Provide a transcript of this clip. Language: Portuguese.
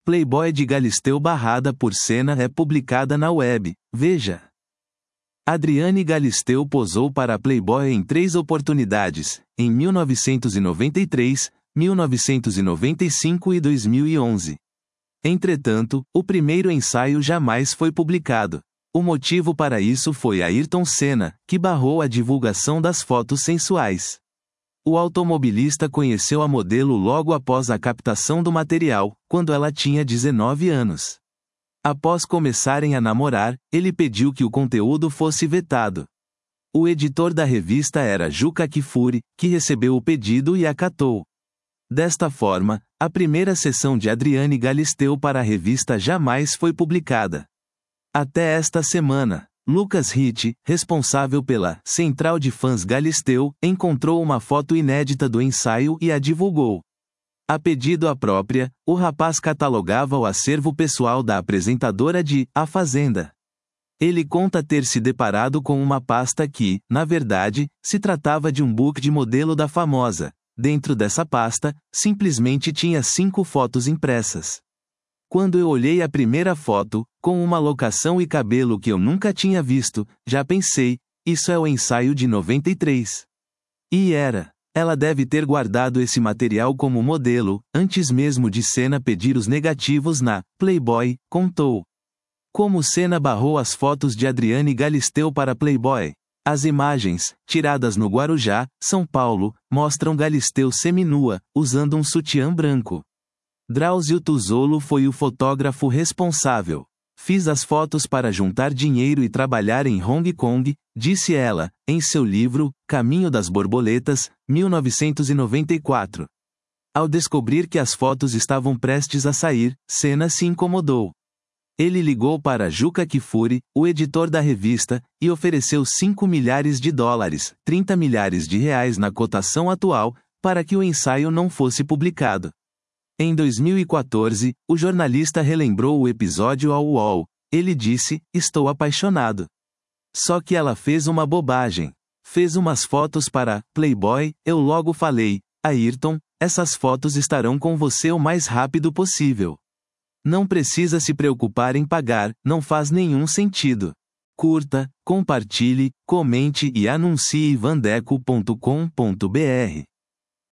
Playboy de Galisteu barrada por Senna é publicada na web, veja. Adriane Galisteu posou para a Playboy em 3 oportunidades, em 1993, 1995 e 2011. Entretanto, o primeiro ensaio jamais foi publicado. O motivo para isso foi Ayrton Senna, que barrou a divulgação das fotos sensuais. O automobilista conheceu a modelo logo após a captação do material, quando ela tinha 19 anos. Após começarem a namorar, ele pediu que o conteúdo fosse vetado. O editor da revista era Juca Kfouri, que recebeu o pedido e acatou. Desta forma, a primeira sessão de Adriane Galisteu para a revista jamais foi publicada. Até esta semana, Lucas Ritt, responsável pela Central de Fãs Galisteu, encontrou uma foto inédita do ensaio e a divulgou. A pedido própria, o rapaz catalogava o acervo pessoal da apresentadora de A Fazenda. Ele conta ter se deparado com uma pasta que, na verdade, se tratava de um book de modelo da famosa. Dentro dessa pasta, simplesmente tinha 5 fotos impressas. Quando eu olhei a primeira foto, com uma locação e cabelo que eu nunca tinha visto, já pensei, isso é o ensaio de 93. E era. Ela deve ter guardado esse material como modelo, antes mesmo de Senna pedir os negativos na Playboy, contou. Como Senna barrou as fotos de Adriane Galisteu para Playboy? As imagens, tiradas no Guarujá, São Paulo, mostram Galisteu seminua, usando um sutiã branco. Drauzio Tuzzolo foi o fotógrafo responsável. Fiz as fotos para juntar dinheiro e trabalhar em Hong Kong, disse ela, em seu livro, Caminho das Borboletas, 1994. Ao descobrir que as fotos estavam prestes a sair, Senna se incomodou. Ele ligou para Juca Kfouri, o editor da revista, e ofereceu $5 milhares, 30 milhares de reais na cotação atual, para que o ensaio não fosse publicado. Em 2014, o jornalista relembrou o episódio ao UOL. Ele disse, estou apaixonado. Só que ela fez uma bobagem. Fez umas fotos para Playboy, eu logo falei, Ayrton, essas fotos estarão com você o mais rápido possível. Não precisa se preocupar em pagar, não faz nenhum sentido. Curta, compartilhe, comente e anuncie vandeco.com.br.